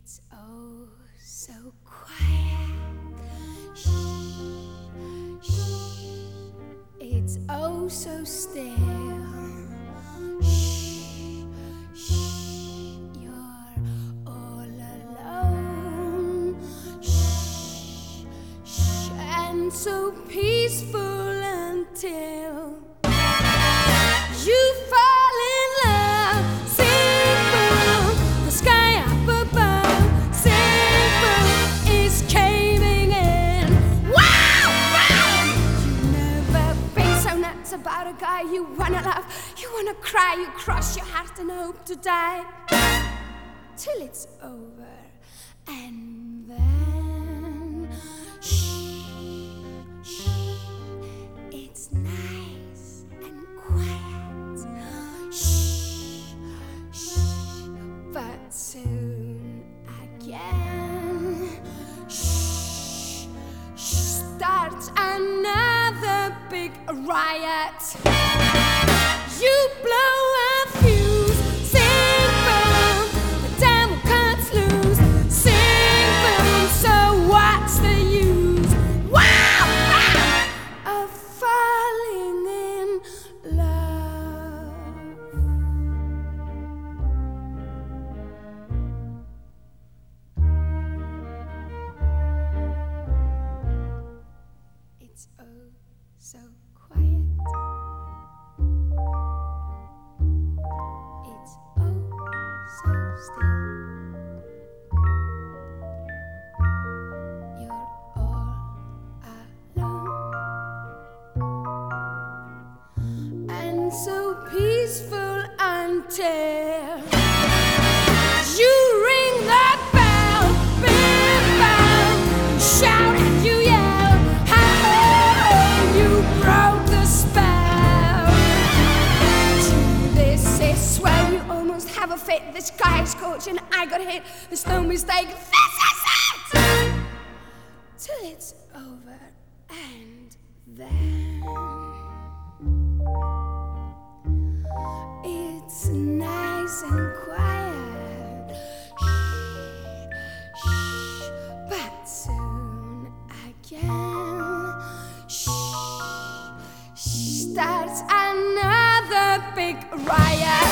It's oh so quiet. Shh, shh. It's oh so still. Shh, shh. You're all alone. Shh, shh. And so peaceful until you fall in love. Sing boom, the sky up above. Sing boom, is caving in. Wow, wow. You never been so nuts about a guy you wanna love. You wanna cry, you cross your heart and hope to die till it's over. And then shh, shh. It's nice and quiet. Shh, shh. But soon again, shh, shh. Starts another big riot. You blow a fuse. Sing boom, the devil cuts loose. Sing boom, so what's the use? Wow, wow, of falling in love. It's oh so quiet. It's oh so still. You're all alone. And so peaceful until you ring that bell. Bim bam, you shout and you yell. How you broke the spell. This is where you almost have a fit. This guy is coach and I got hit. There's no mistake. This is it. Till it's over. And then it's nice and quiet. Shh, shh. But soon again, shh, shh. Starts another big riot.